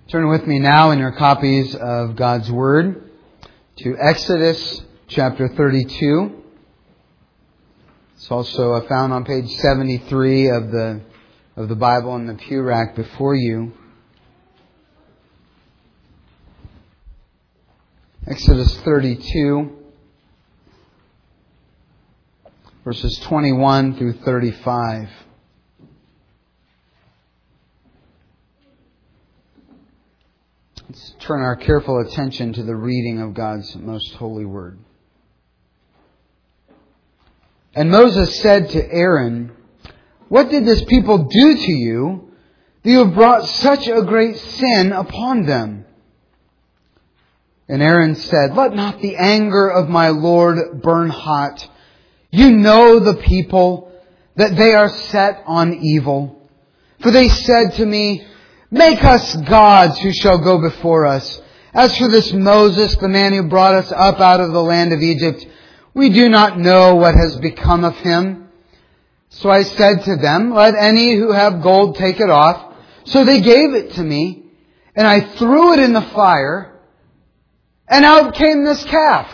Turn with me now in your copies of God's Word to Exodus chapter 32. It's also found on page 73 of the Bible in the pew rack before you. Exodus 32, verses 21 through 35. Let's turn our careful attention to the reading of God's most holy word. And Moses said to Aaron, "What did this people do to you that you have brought such a great sin upon them?" And Aaron said, "Let not the anger of my Lord burn hot. You know the people, that they are set on evil. For they said to me, 'Make us gods who shall go before us. As for this Moses, the man who brought us up out of the land of Egypt, we do not know what has become of him.' So I said to them, 'Let any who have gold take it off.' So they gave it to me, and I threw it in the fire, and out came this calf.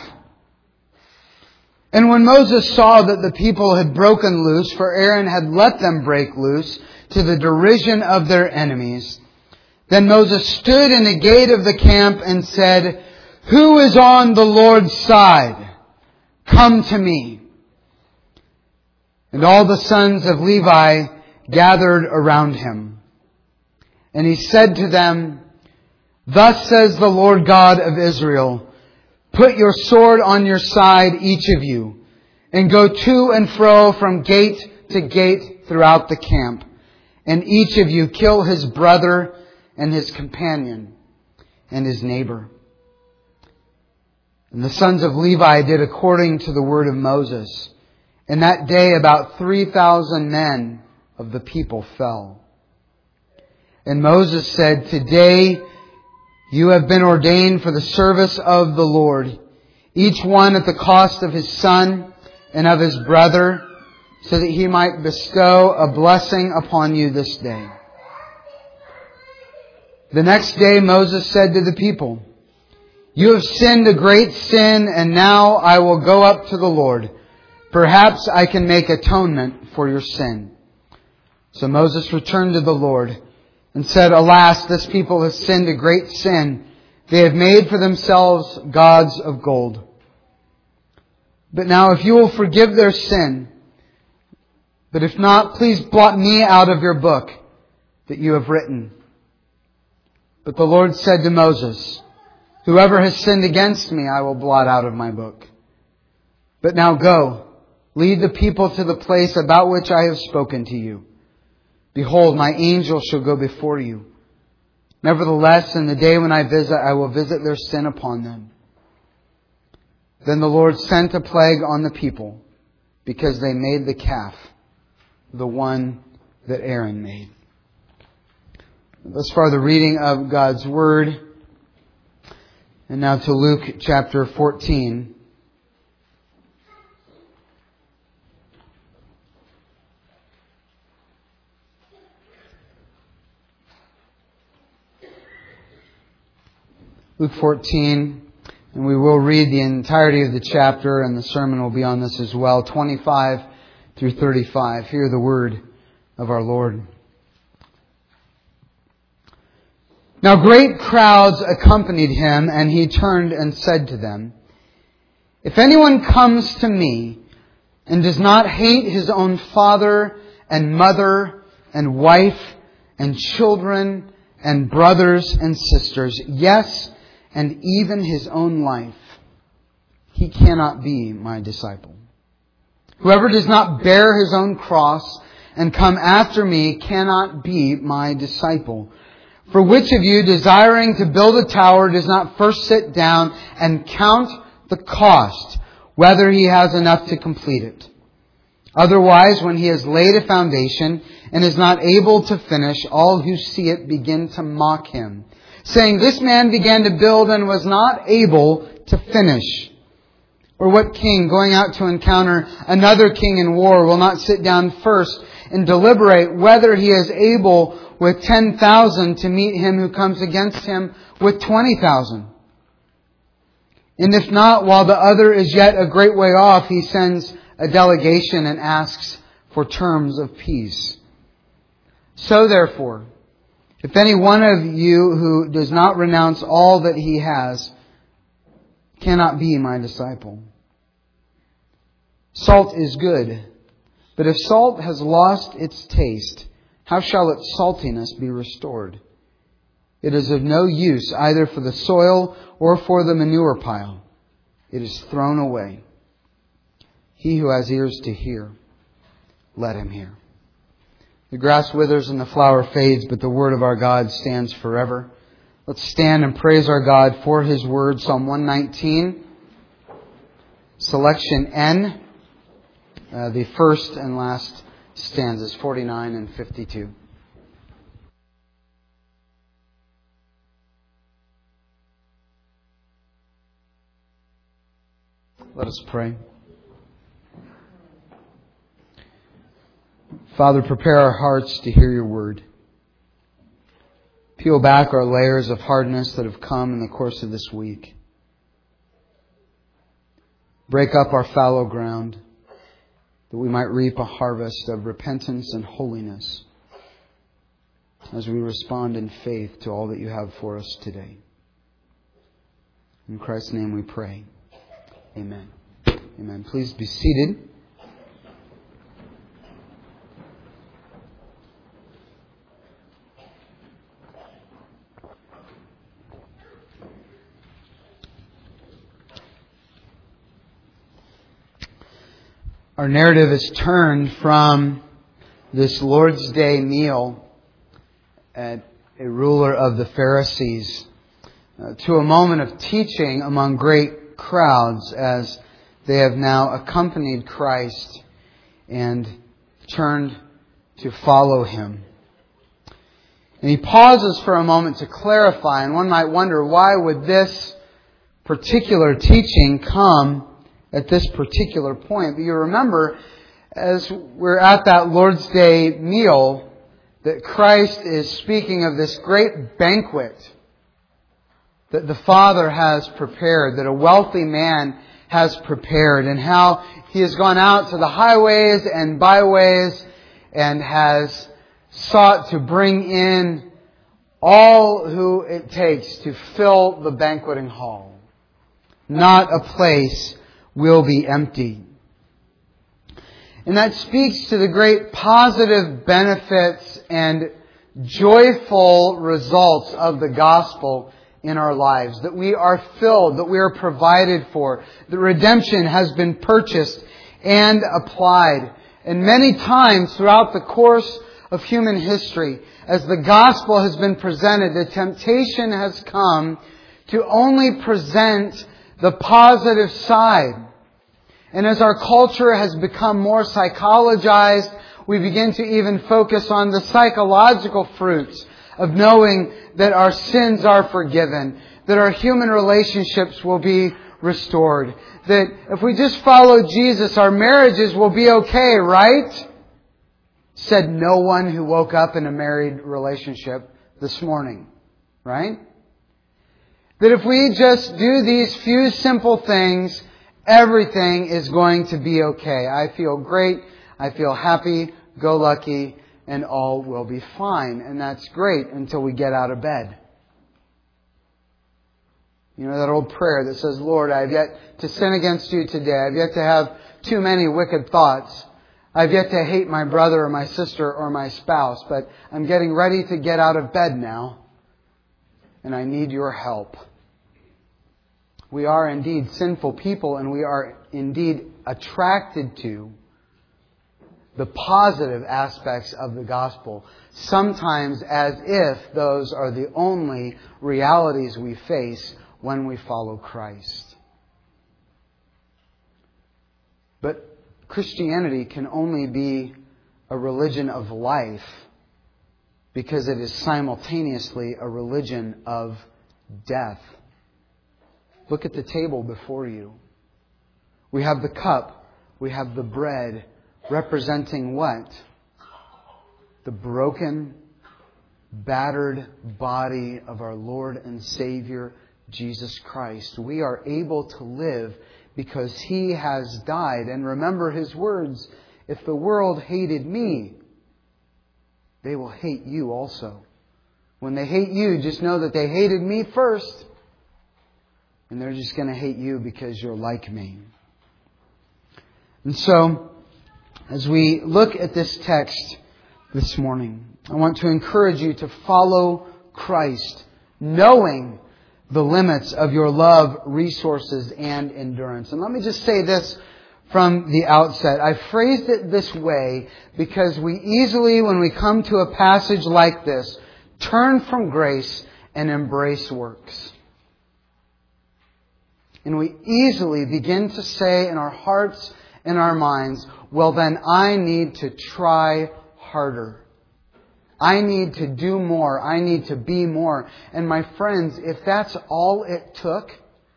And when Moses saw that the people had broken loose, for Aaron had let them break loose, to the derision of their enemies, then Moses stood in the gate of the camp and said, 'Who is on the Lord's side? Come to me.' And all the sons of Levi gathered around him. And he said to them, 'Thus says the Lord God of Israel, put your sword on your side, each of you, and go to and fro from gate to gate throughout the camp. And each of you kill his brother and his companion and his neighbor.' And the sons of Levi did according to the word of Moses. And that day about 3,000 men of the people fell. And Moses said, 'Today you have been ordained for the service of the Lord, each one at the cost of his son and of his brother, so that he might bestow a blessing upon you this day.' The next day Moses said to the people, 'You have sinned a great sin, and now I will go up to the Lord. Perhaps I can make atonement for your sin.' So Moses returned to the Lord and said, 'Alas, this people has sinned a great sin. They have made for themselves gods of gold. But now if you will forgive their sin, but if not, please blot me out of your book that you have written.' But the Lord said to Moses, 'Whoever has sinned against me, I will blot out of my book. But now go, lead the people to the place about which I have spoken to you. Behold, my angel shall go before you. Nevertheless, in the day when I visit, I will visit their sin upon them.' Then the Lord sent a plague on the people, because they made the calf, the one that Aaron made." Thus far the reading of God's Word. And now to Luke chapter 14. Luke 14, and we will read the entirety of the chapter, and the sermon will be on this as well, 25 through 35. Hear the word of our Lord. Now great crowds accompanied him, and he turned and said to them, "If anyone comes to me and does not hate his own father and mother and wife and children and brothers and sisters, yes, and even his own life, he cannot be my disciple. Whoever does not bear his own cross and come after me cannot be my disciple. For which of you, desiring to build a tower, does not first sit down and count the cost, whether he has enough to complete it? Otherwise, when he has laid a foundation and is not able to finish, all who see it begin to mock him, saying, 'This man began to build and was not able to finish.' Or what king, going out to encounter another king in war, will not sit down first and deliberate whether he is able with 10,000 to meet him who comes against him with 20,000? And if not, while the other is yet a great way off, he sends a delegation and asks for terms of peace. So therefore, if any one of you who does not renounce all that he has cannot be my disciple. Salt is good, but if salt has lost its taste, how shall its saltiness be restored? It is of no use either for the soil or for the manure pile. It is thrown away. He who has ears to hear, let him hear. The grass withers and the flower fades, but the word of our God stands forever. Let's stand and praise our God for His word. Psalm 119, selection N, the first and last stanzas, 49 and 52. Let us pray. Father, prepare our hearts to hear your word. Peel back our layers of hardness that have come in the course of this week. Break up our fallow ground that we might reap a harvest of repentance and holiness as we respond in faith to all that you have for us today. In Christ's name we pray. Amen. Amen. Please be seated. Our narrative is turned from this Lord's Day meal at a ruler of the Pharisees to a moment of teaching among great crowds as they have now accompanied Christ and turned to follow Him. And He pauses for a moment to clarify, and one might wonder, why would this particular teaching come at this particular point? But you remember, as we're at that Lord's Day meal, that Christ is speaking of this great banquet that the Father has prepared, that a wealthy man has prepared, and how He has gone out to the highways and byways and has sought to bring in all who it takes to fill the banqueting hall. Not a place will be empty. And that speaks to the great positive benefits and joyful results of the gospel in our lives. That we are filled, that we are provided for, that redemption has been purchased and applied. And many times throughout the course of human history, as the gospel has been presented, the temptation has come to only present the positive side. And as our culture has become more psychologized, we begin to even focus on the psychological fruits of knowing that our sins are forgiven, that our human relationships will be restored, that if we just follow Jesus, our marriages will be okay, right? Said no one who woke up in a married relationship this morning, right? That if we just do these few simple things, everything is going to be okay. I feel great. I feel happy, go lucky, and all will be fine. And that's great until we get out of bed. You know that old prayer that says, Lord, I have yet to sin against you today. I have yet to have too many wicked thoughts. I have yet to hate my brother or my sister or my spouse. But I'm getting ready to get out of bed now. And I need your help. We are indeed sinful people, and we are indeed attracted to the positive aspects of the gospel, sometimes as if those are the only realities we face when we follow Christ. But Christianity can only be a religion of life because it is simultaneously a religion of death. Look at the table before you. We have the cup. We have the bread representing what? The broken battered body of our Lord and Savior, Jesus Christ. We are able to live because He has died. And remember His words, if the world hated me, they will hate you also. When they hate you, just know that they hated me first. And they're just going to hate you because you're like me. And so, as we look at this text this morning, I want to encourage you to follow Christ, knowing the limits of your love, resources, and endurance. And let me just say this from the outset. I phrased it this way because we easily, when we come to a passage like this, turn from grace and embrace works. And we easily begin to say in our hearts and our minds, well then I need to try harder. I need to do more. I need to be more. And my friends, if that's all it took,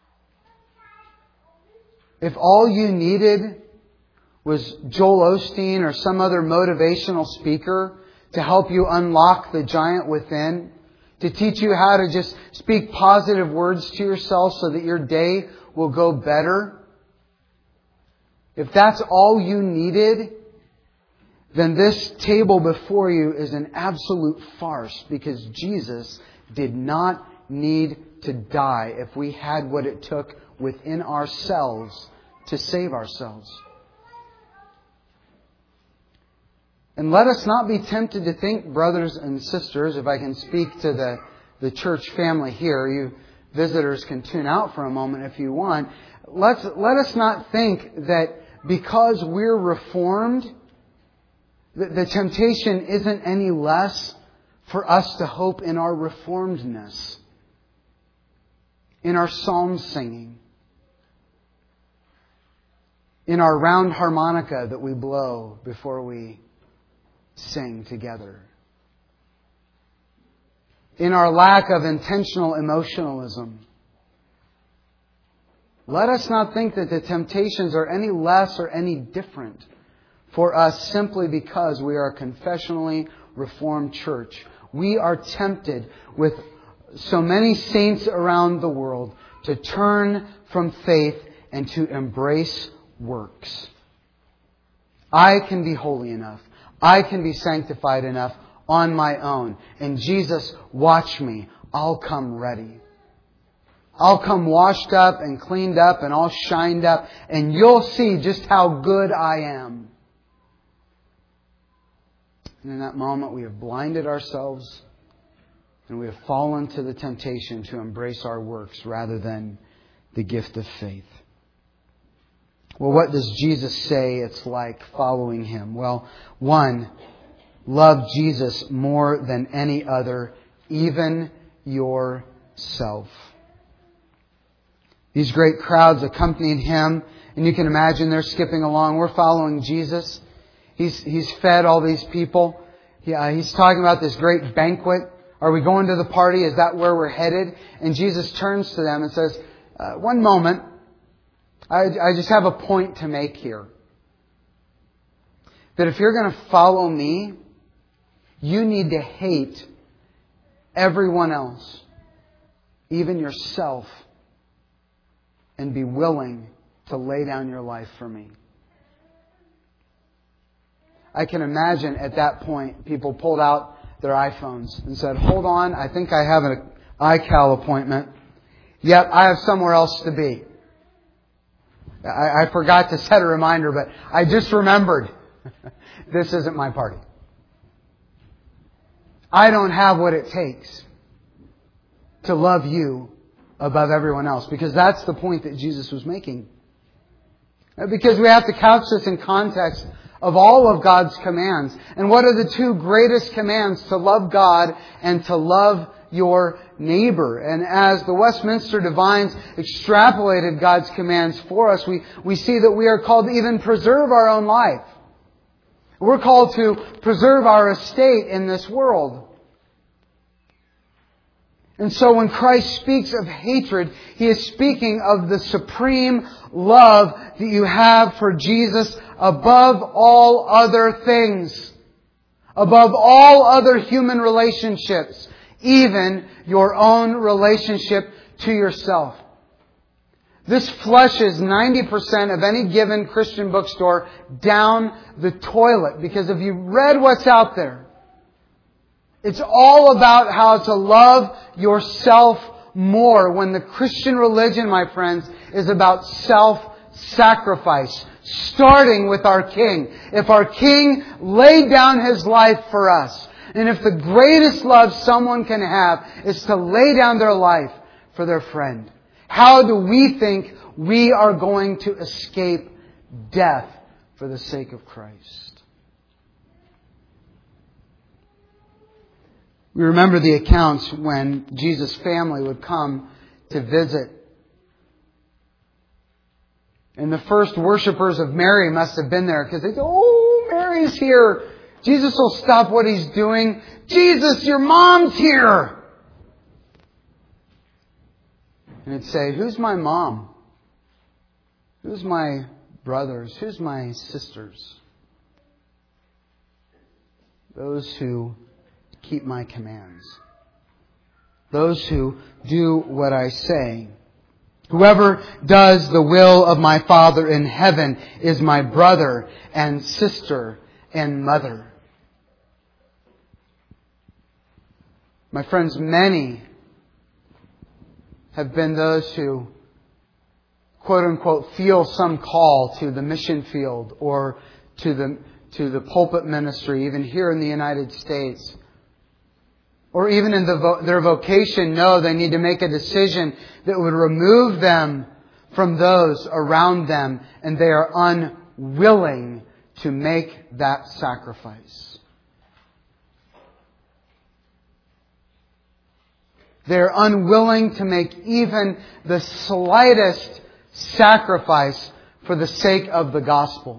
if all you needed was Joel Osteen or some other motivational speaker to help you unlock the giant within, to teach you how to just speak positive words to yourself so that your day will go better, if that's all you needed, then this table before you is an absolute farce, because Jesus did not need to die if we had what it took within ourselves to save ourselves. And let us not be tempted to think, brothers and sisters, if I can speak to the church family here, you visitors can tune out for a moment if you want. Let us not think that because we're Reformed, the temptation isn't any less for us to hope in our Reformedness, in our psalm singing, in our round harmonica that we blow before we sing together, in our lack of intentional emotionalism. Let us not think that the temptations are any less or any different for us simply because we are a confessionally Reformed church. We are tempted with so many saints around the world to turn from faith and to embrace works. I can be holy enough. I can be sanctified enough on my own. And Jesus, watch me. I'll come ready. I'll come washed up and cleaned up and all shined up. And you'll see just how good I am. And in that moment we have blinded ourselves and we have fallen to the temptation to embrace our works rather than the gift of faith. Well, what does Jesus say it's like following Him? Well, 1, love Jesus more than any other, even yourself. These great crowds accompanied Him, and you can imagine they're skipping along. We're following Jesus. He's fed all these people. He's talking about this great banquet. Are we going to the party? Is that where we're headed? And Jesus turns to them and says, one moment. I just have a point to make here. That if you're going to follow me, you need to hate everyone else, even yourself, and be willing to lay down your life for me. I can imagine at that point people pulled out their iPhones and said, hold on, I think I have an iCal appointment. Yep, I have somewhere else to be. I forgot to set a reminder, but I just remembered this isn't my party. I don't have what it takes to love you above everyone else, because that's the point that Jesus was making. Because we have to couch this in context of all of God's commands. And what are the 2 greatest commands? To love God and to love your neighbor. And as the Westminster Divines extrapolated God's commands for us, we see that we are called to even preserve our own life. We're called to preserve our estate in this world. And so when Christ speaks of hatred, He is speaking of the supreme love that you have for Jesus above all other things. above all other human relationships, even your own relationship to yourself. This flushes 90% of any given Christian bookstore down the toilet. Because if you've read what's out there, it's all about how to love yourself more, when the Christian religion, my friends, is about self-sacrifice, starting with our King. If our King laid down His life for us, and if the greatest love someone can have is to lay down their life for their friend, how do we think we are going to escape death for the sake of Christ? We remember the accounts when Jesus' family would come to visit. And the first worshippers of Mary must have been there, because they said, "Oh, Mary's here. Jesus will stop what He's doing. Jesus, your mom's here." And it'd say, "Who's my mom? Who's my brothers? Who's my sisters?" "Those who keep my commands. Those who do what I say. Whoever does the will of my Father in heaven is my brother and sister and mother." My friends, many have been those who, quote unquote, feel some call to the mission field or to the pulpit ministry, even here in the United States. Or even in their vocation, know they need to make a decision that would remove them from those around them, and they are unwilling to make that sacrifice. They're unwilling to make even the slightest sacrifice for the sake of the gospel.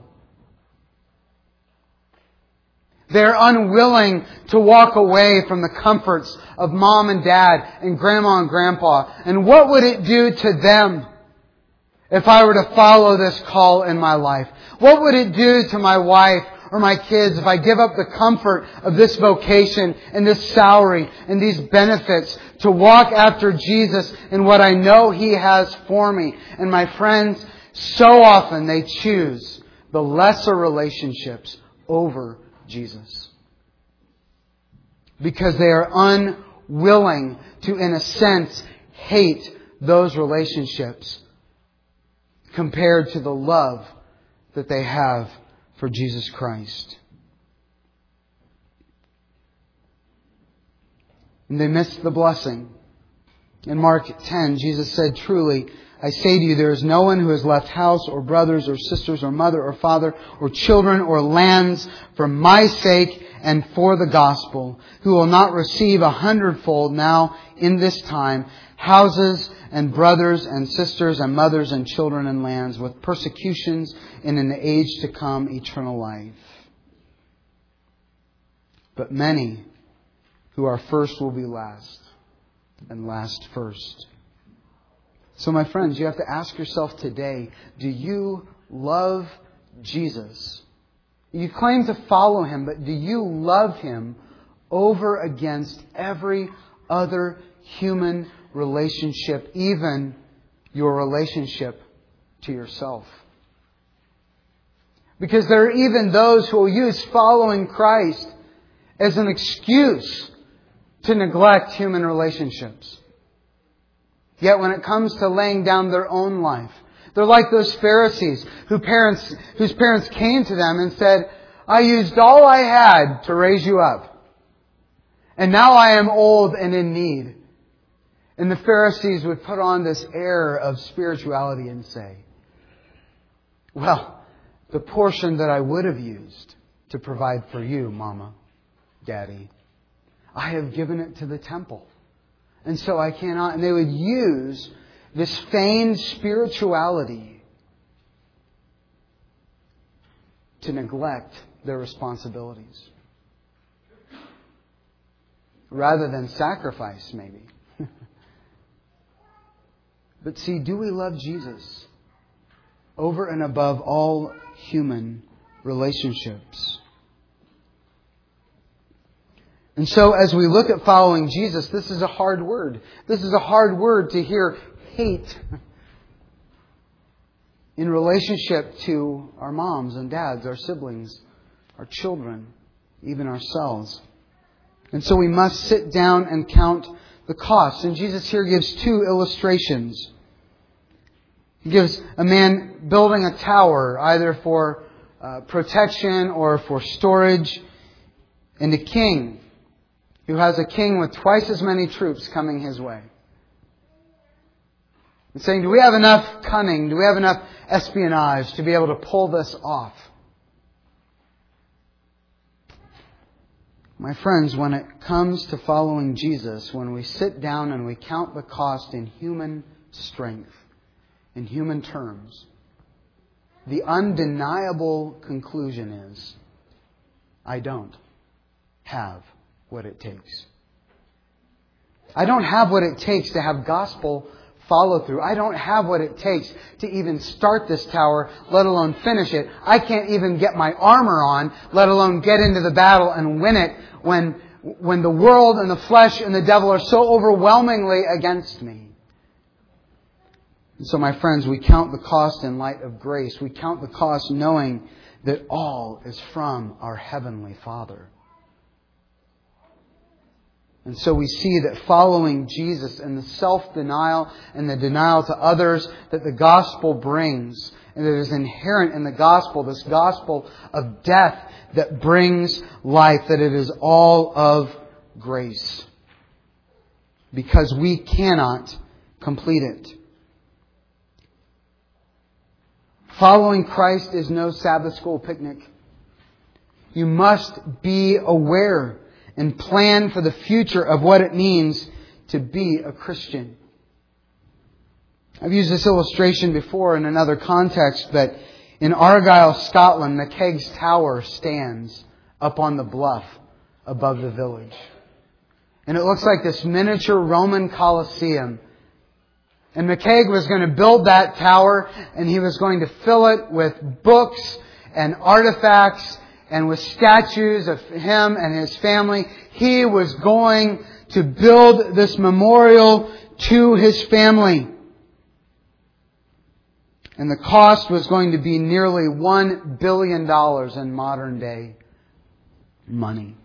They're unwilling to walk away from the comforts of mom and dad and grandma and grandpa. And what would it do to them if I were to follow this call in my life? What would it do to my wife or my kids if I give up the comfort of this vocation and this salary and these benefits to walk after Jesus and what I know He has for me? And my friends, so often they choose the lesser relationships over Jesus, because they are unwilling to, in a sense, hate those relationships compared to the love that they have for Jesus Christ. And they miss the blessing. In Mark 10, Jesus said, "Truly, I say to you, there is no one who has left house or brothers or sisters or mother or father or children or lands for my sake and for the gospel, who will not receive 100-fold now in this time houses and brothers and sisters and mothers and children and lands, with persecutions, and in the age to come eternal life. But many who are first will be last, and last first." So my friends, you have to ask yourself today, do you love Jesus? You claim to follow Him, but do you love Him over against every other human relationship, even your relationship to yourself? Because there are even those who will use following Christ as an excuse to neglect human relationships. Yet when it comes to laying down their own life, they're like those Pharisees whose parents came to them and said, "I used all I had to raise you up, and now I am old and in need." And the Pharisees would put on this air of spirituality and say, "Well, the portion that I would have used to provide for you, Mama, Daddy, I have given it to the temple. And so I cannot." And they would use this feigned spirituality to neglect their responsibilities, rather than sacrifice, maybe. But see, do we love Jesus over and above all human relationships? And so as we look at following Jesus, this is a hard word. This is a hard word to hear hate in relationship to our moms and dads, our siblings, our children, even ourselves. And so we must sit down and count the cost. And Jesus here gives two illustrations. He gives a man building a tower, either for protection or for storage, and a king who has a king with twice as many troops coming his way. And saying, do we have enough cunning? Do we have enough espionage to be able to pull this off? My friends, when it comes to following Jesus, when we sit down and we count the cost in human strength, in human terms, the undeniable conclusion is, I don't have what it takes. I don't have what it takes to have gospel follow through. I don't have what it takes to even start this tower, let alone finish it. I can't even get my armor on, let alone get into the battle and win it when the world and the flesh and the devil are so overwhelmingly against me. And so, my friends, we count the cost in light of grace. We count the cost knowing that all is from our Heavenly Father. And so we see that following Jesus and the self-denial and the denial to others that the gospel brings, and that is inherent in the gospel, this gospel of death that brings life, that it is all of grace. Because we cannot complete it. Following Christ is no Sabbath school picnic. You must be aware and plan for the future of what it means to be a Christian. I've used this illustration before in another context, but in Argyll, Scotland, McKegg's Tower stands up on the bluff above the village. And it looks like this miniature Roman Colosseum. And McKegg was going to build that tower, and he was going to fill it with books and artifacts and with statues of him and his family. He was going to build this memorial to his family. And the cost was going to be nearly $1 billion in modern day money.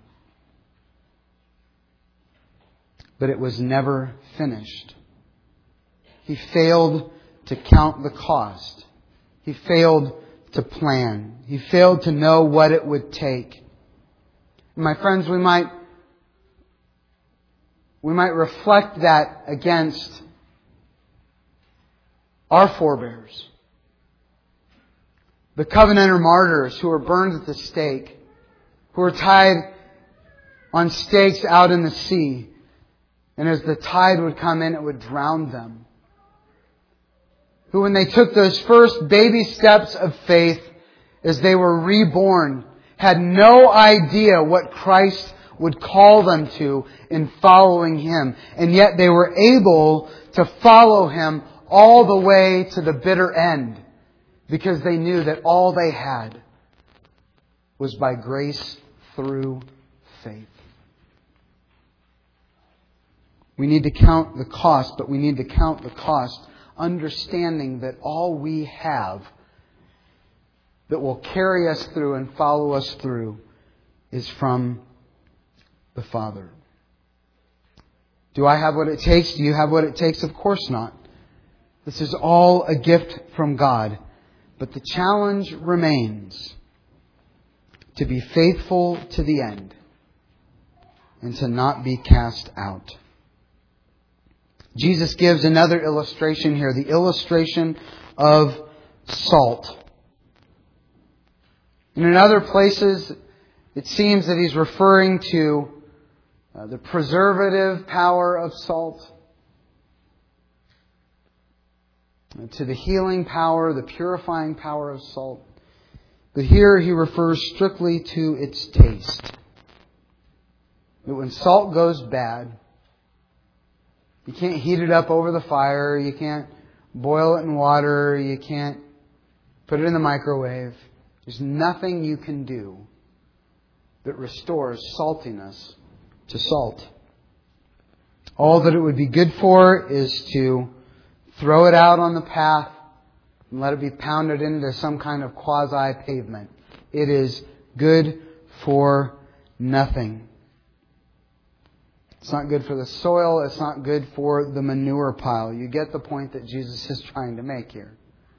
But it was never finished. He failed to count the cost. He failed to plan. He failed to know what it would take. My friends, we might reflect that against our forebears. The Covenanter martyrs who were burned at the stake, who were tied on stakes out in the sea. And as the tide would come in, it would drown them. Who, when they took those first baby steps of faith, as they were reborn, had no idea what Christ would call them to in following Him. And yet they were able to follow Him all the way to the bitter end, because they knew that all they had was by grace through faith. We need to count the cost, but we need to count the cost understanding that all we have that will carry us through and follow us through is from the Father. Do I have what it takes? Do you have what it takes? Of course not. This is all a gift from God. But the challenge remains to be faithful to the end and to not be cast out. Jesus gives another illustration here, the illustration of salt. And in other places, it seems that He's referring to the preservative power of salt, to the healing power, the purifying power of salt. But here He refers strictly to its taste. That when salt goes bad, you can't heat it up over the fire. You can't boil it in water. You can't put it in the microwave. There's nothing you can do that restores saltiness to salt. All that it would be good for is to throw it out on the path and let it be pounded into some kind of quasi-pavement. It is good for nothing. It's not good for the soil. It's not good for the manure pile. You get the point that Jesus is trying to make here.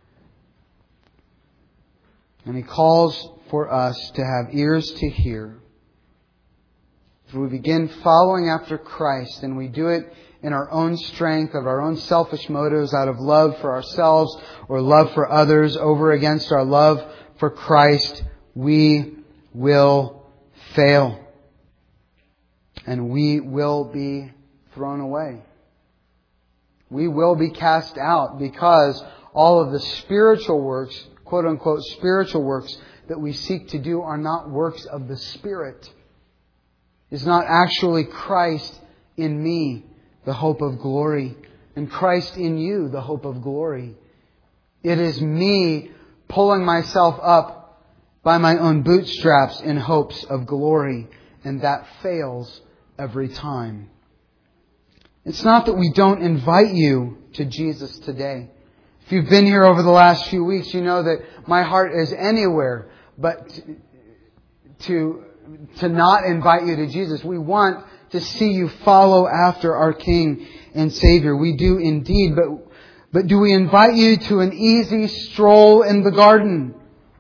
And He calls for us to have ears to hear. If we begin following after Christ and we do it in our own strength, of our own selfish motives, out of love for ourselves or love for others over against our love for Christ, we will fail. And we will be thrown away. We will be cast out because all of the spiritual works, quote unquote spiritual works, that we seek to do are not works of the Spirit. It's not actually Christ in me, the hope of glory, and Christ in you, the hope of glory. It is me pulling myself up by my own bootstraps in hopes of glory, and that fails every time. It's not that we don't invite you to Jesus today. If you've been here over the last few weeks, you know that my heart is anywhere but to not invite you to Jesus. We want to see you follow after our King and Savior. We do indeed, but do we invite you to an easy stroll in the garden?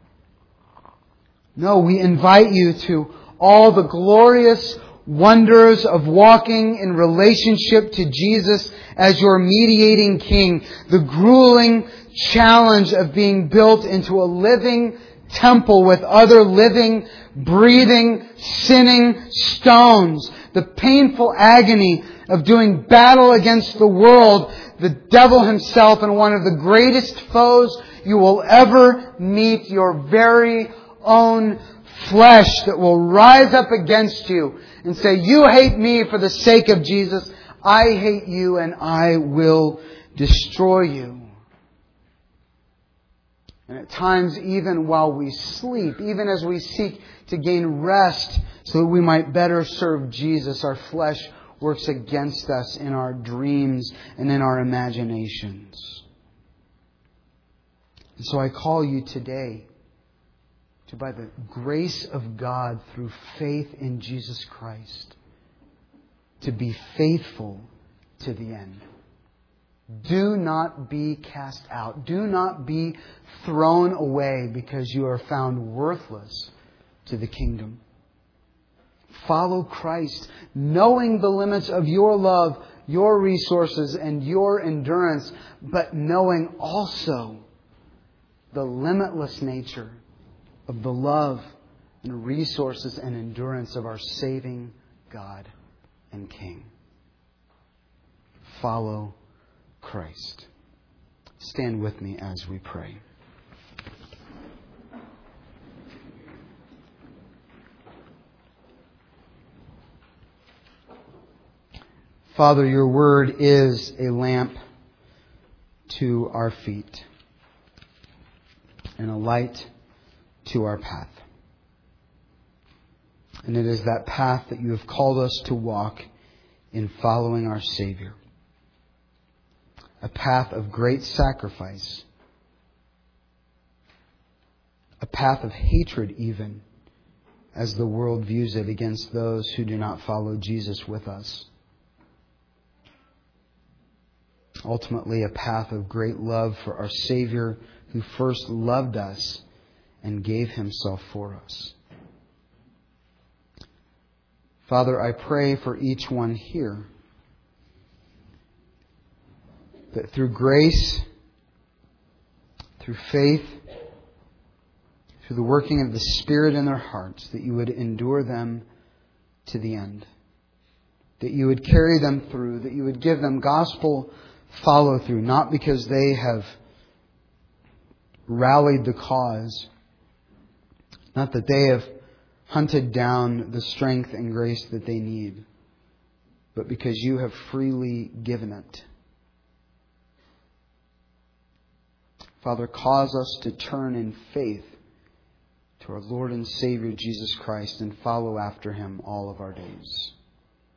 No, we invite you to all the glorious wonders of walking in relationship to Jesus as your mediating King. The grueling challenge of being built into a living temple with other living, breathing, sinning stones. The painful agony of doing battle against the world, the devil himself, and one of the greatest foes you will ever meet, your very own flesh, that will rise up against you and say, you hate me for the sake of Jesus. I hate you and I will destroy you. And at times, even while we sleep, even as we seek to gain rest so that we might better serve Jesus, our flesh works against us in our dreams and in our imaginations. And so I call you today to, by the grace of God through faith in Jesus Christ, to be faithful to the end. Do not be cast out. Do not be thrown away because you are found worthless to the kingdom. Follow Christ, knowing the limits of your love, your resources, and your endurance, but knowing also the limitless nature of the love and resources and endurance of our saving God and King. Follow Christ. Stand with me as we pray. Father, your word is a lamp to our feet and a light to our path. And it is that path that you have called us to walk in following our Savior. A path of great sacrifice. A path of hatred even, as the world views it, against those who do not follow Jesus with us. Ultimately, a path of great love for our Savior, who first loved us and gave Himself for us. Father, I pray for each one here that through grace, through faith, through the working of the Spirit in their hearts, that you would endure them to the end. That you would carry them through, that you would give them gospel follow through, not because they have rallied the cause, not that they have hunted down the strength and grace that they need, but because you have freely given it. Father, cause us to turn in faith to our Lord and Savior Jesus Christ and follow after Him all of our days.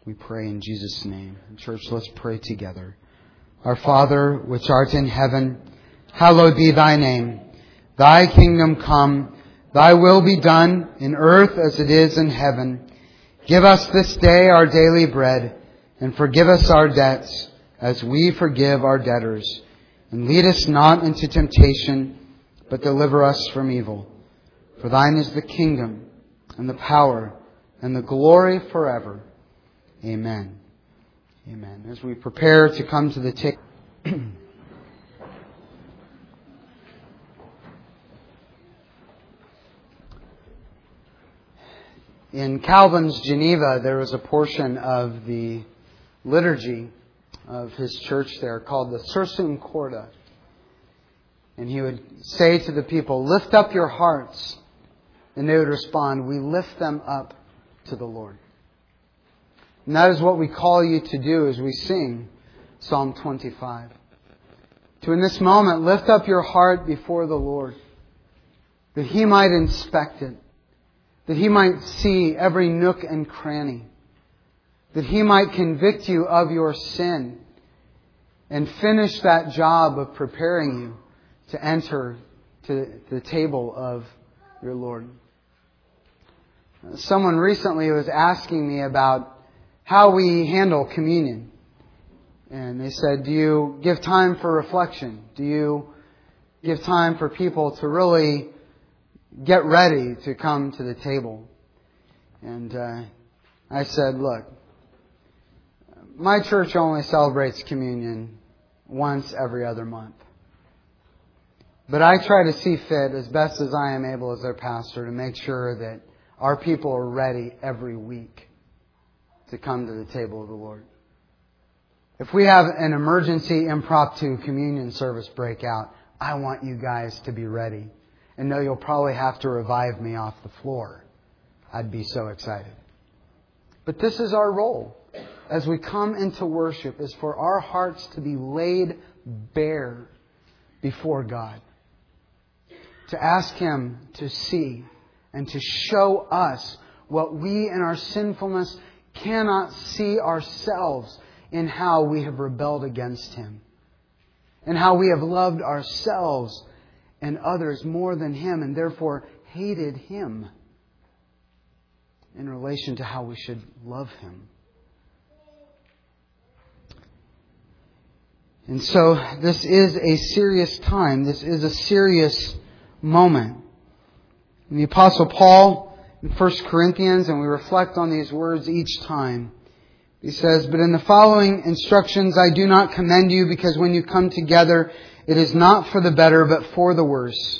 We pray in Jesus' name. Church, let's pray together. Our Father, which art in heaven, hallowed be thy name. Thy kingdom come, thy will be done in earth as it is in heaven. Give us this day our daily bread, and forgive us our debts as we forgive our debtors. And lead us not into temptation, but deliver us from evil. For thine is the kingdom, and the power, and the glory forever. Amen. Amen. As we prepare to come to the table, in Calvin's Geneva, there was a portion of the liturgy of his church there called the Sursum Corda. And he would say to the people, lift up your hearts. And they would respond, we lift them up to the Lord. And that is what we call you to do as we sing Psalm 25. To in this moment lift up your heart before the Lord, that He might inspect it, that He might see every nook and cranny, that He might convict you of your sin and finish that job of preparing you to enter to the table of your Lord. Someone recently was asking me about how we handle communion. And they said, do you give time for reflection? Do you give time for people to really get ready to come to the table? And I said, look, my church only celebrates communion once every other month. But I try to see fit as best as I am able as their pastor to make sure that our people are ready every week to come to the table of the Lord. If we have an emergency impromptu communion service break out, I want you guys to be ready. And know you'll probably have to revive me off the floor. I'd be so excited. But this is our role as we come into worship, is for our hearts to be laid bare before God. To ask Him to see and to show us what we in our sinfulness cannot see ourselves in how we have rebelled against Him. And how we have loved ourselves and others more than Him and therefore hated Him in relation to how we should love Him. And so this is a serious time. This is a serious moment. And the Apostle Paul in 1 Corinthians, and we reflect on these words each time, he says, but in the following instructions I do not commend you, because when you come together, it is not for the better, but for the worse.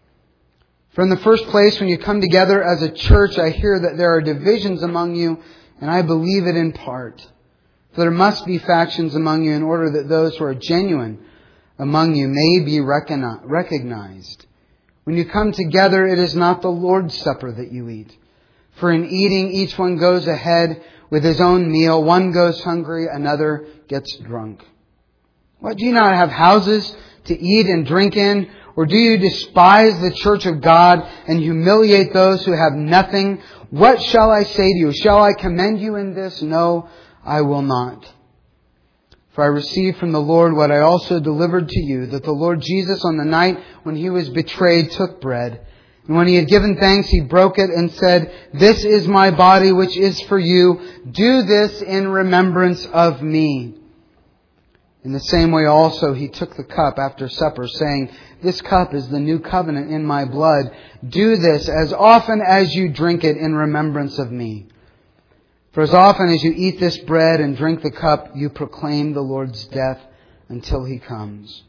For in the first place, when you come together as a church, I hear that there are divisions among you, and I believe it in part. For there must be factions among you in order that those who are genuine among you may be recognized. When you come together, it is not the Lord's Supper that you eat. For in eating, each one goes ahead with his own meal. One goes hungry, another gets drunk. What, do you not have houses to eat and drink in? Or do you despise the church of God and humiliate those who have nothing? What shall I say to you? Shall I commend you in this? No, I will not. For I received from the Lord what I also delivered to you, that the Lord Jesus on the night when He was betrayed took bread. And when He had given thanks, He broke it and said, this is my body which is for you. Do this in remembrance of me. In the same way also He took the cup after supper, saying, this cup is the new covenant in my blood. Do this as often as you drink it in remembrance of me. For as often as you eat this bread and drink the cup, you proclaim the Lord's death until He comes.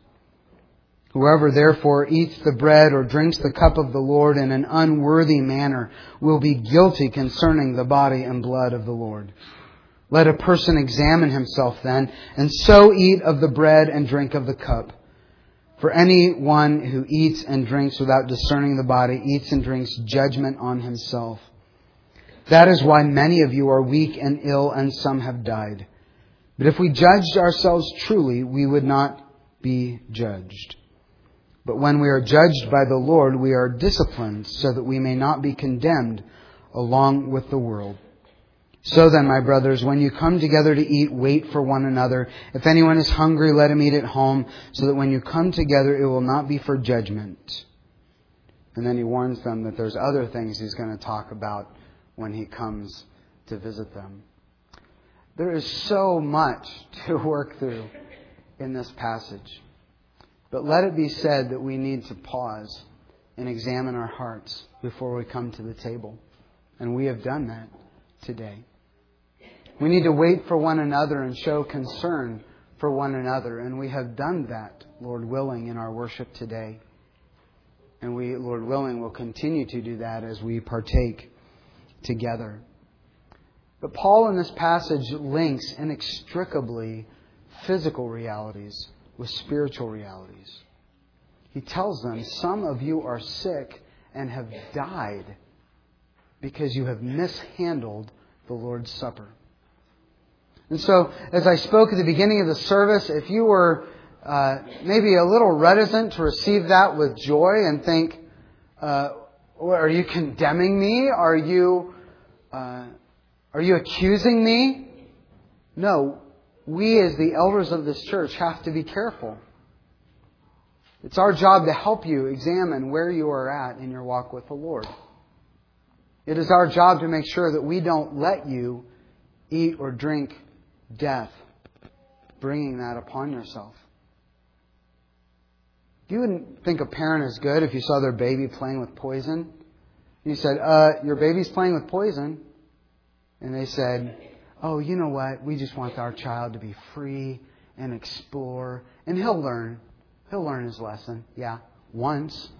Whoever therefore eats the bread or drinks the cup of the Lord in an unworthy manner will be guilty concerning the body and blood of the Lord. Let a person examine himself then, and so eat of the bread and drink of the cup. For anyone who eats and drinks without discerning the body eats and drinks judgment on himself. That is why many of you are weak and ill, and some have died. But if we judged ourselves truly, we would not be judged. But when we are judged by the Lord, we are disciplined so that we may not be condemned along with the world. So then, my brothers, when you come together to eat, wait for one another. If anyone is hungry, let him eat at home, so that when you come together, it will not be for judgment. And then he warns them that there's other things he's going to talk about when he comes to visit them. There is so much to work through in this passage. But let it be said that we need to pause and examine our hearts before we come to the table. And we have done that today. We need to wait for one another and show concern for one another. And we have done that, Lord willing, in our worship today. And we, Lord willing, will continue to do that as we partake together. But Paul in this passage links inextricably physical realities with spiritual realities. He tells them, some of you are sick and have died because you have mishandled the Lord's Supper. And so, as I spoke at the beginning of the service, if you were maybe a little reticent to receive that with joy and think, are you condemning me? Are you accusing me? No. We as the elders of this church have to be careful. It's our job to help you examine where you are at in your walk with the Lord. It is our job to make sure that we don't let you eat or drink death, bringing that upon yourself. You wouldn't think a parent is good if you saw their baby playing with poison. You said, your baby's playing with poison. And they said, oh, you know what? We just want our child to be free and explore. And he'll learn. He'll learn his lesson. Yeah, once.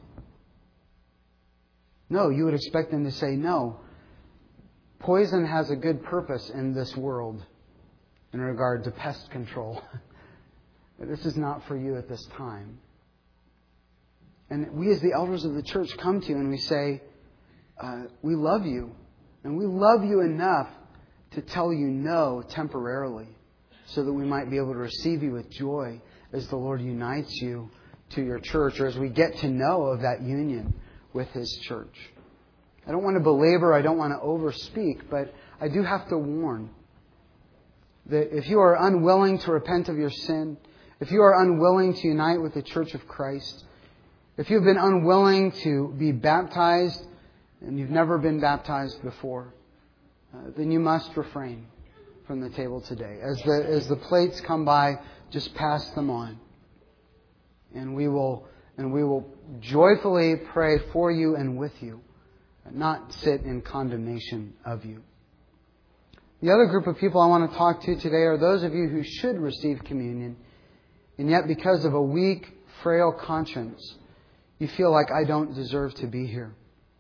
No, you would expect them to say, no. Poison has a good purpose in this world in regard to pest control. This is not for you at this time. And we as the elders of the church come to you and we say, we love you. And we love you enough to tell you no temporarily so that we might be able to receive you with joy as the Lord unites you to your church or as we get to know of that union with His church. I don't want to belabor, I don't want to overspeak, but I do have to warn that if you are unwilling to repent of your sin, if you are unwilling to unite with the Church of Christ, if you've been unwilling to be baptized and you've never been baptized before, then you must refrain from the table today. As the plates come by, just pass them on. And we will joyfully pray for you and with you, not sit in condemnation of you. The other group of people I want to talk to today are those of you who should receive communion, and yet because of a weak, frail conscience, you feel like I don't deserve to be here.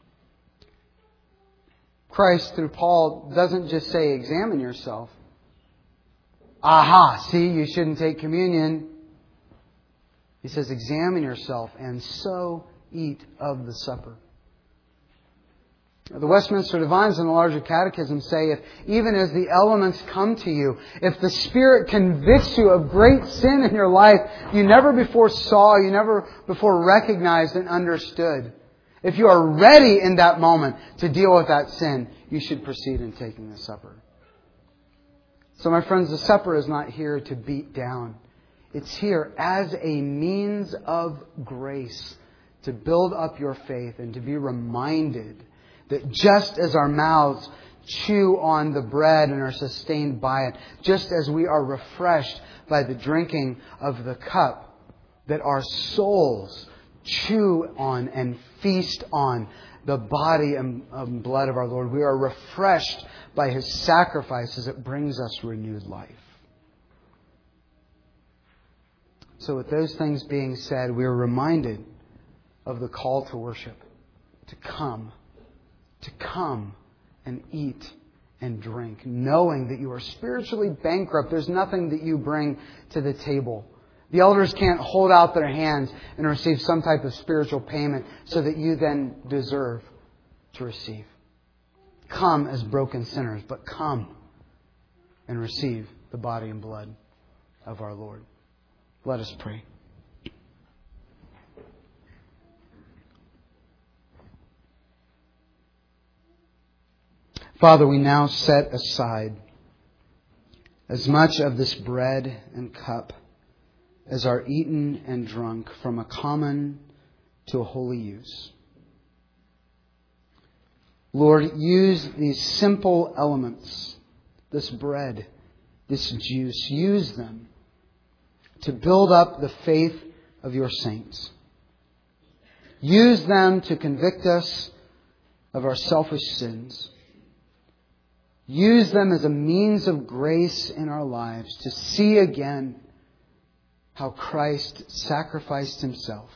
Christ, through Paul, doesn't just say, examine yourself. Aha, see, you shouldn't take communion. He says, examine yourself and so eat of the supper. The Westminster Divines and the Larger Catechism say, if even as the elements come to you, if the Spirit convicts you of great sin in your life you never before saw, you never before recognized and understood, if you are ready in that moment to deal with that sin, you should proceed in taking the supper. So my friends, the supper is not here to beat down. It's here as a means of grace to build up your faith and to be reminded that just as our mouths chew on the bread and are sustained by it, just as we are refreshed by the drinking of the cup, that our souls chew on and feast on the body and blood of our Lord. We are refreshed by His sacrifice as it brings us renewed life. So with those things being said, we are reminded of the call to worship, to come and eat and drink, knowing that you are spiritually bankrupt. There's nothing that you bring to the table. The elders can't hold out their hands and receive some type of spiritual payment so that you then deserve to receive. Come as broken sinners, but come and receive the body and blood of our Lord. Let us pray. Father, we now set aside as much of this bread and cup as are eaten and drunk from a common to a holy use. Lord, use these simple elements, this bread, this juice, use them to build up the faith of your saints. Use them to convict us of our selfish sins. Use them as a means of grace in our lives to see again how Christ sacrificed Himself,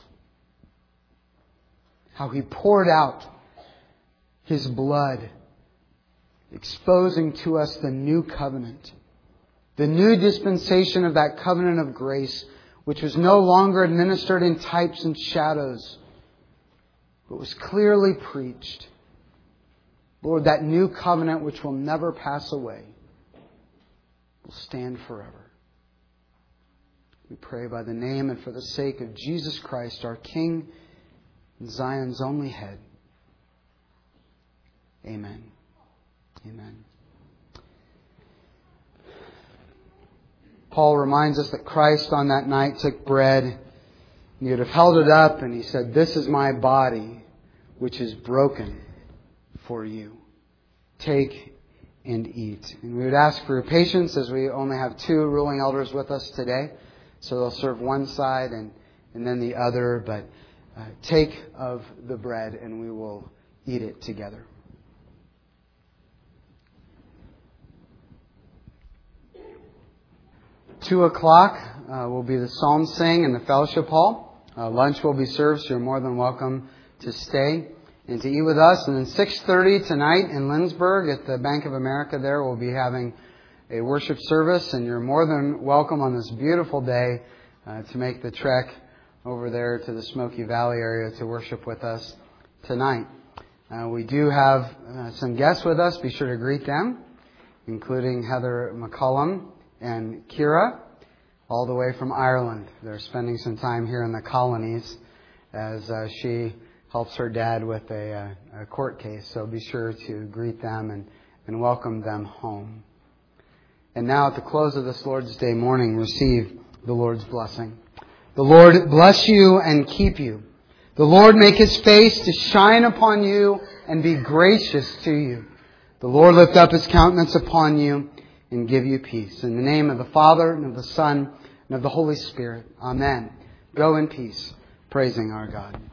how He poured out His blood, exposing to us the new covenant, the new dispensation of that covenant of grace, which was no longer administered in types and shadows, but was clearly preached. Lord, that new covenant which will never pass away will stand forever. We pray by the name and for the sake of Jesus Christ, our King and Zion's only head. Amen. Amen. Paul reminds us that Christ on that night took bread and He would have held it up and He said, "This is my body, which is broken for you. Take and eat." And we would ask for your patience as we only have two ruling elders with us today. So they'll serve one side and then the other. But take of the bread and we will eat it together. Two o'clock will be the psalm sing in the fellowship hall. Lunch will be served, so you're more than welcome to stay and to eat with us. And then 6:30 tonight in Lindsborg at the Bank of America there, we'll be having a worship service. And you're more than welcome on this beautiful day to make the trek over there to the Smoky Valley area to worship with us tonight. We do have some guests with us. Be sure to greet them, including Heather McCullum and Kira, all the way from Ireland. They're spending some time here in the colonies as she helps her dad with a court case. So be sure to greet them and welcome them home. And now at the close of this Lord's Day morning, receive the Lord's blessing. The Lord bless you and keep you. The Lord make His face to shine upon you and be gracious to you. The Lord lift up His countenance upon you and give you peace. In the name of the Father, and of the Son, and of the Holy Spirit. Amen. Go in peace, praising our God.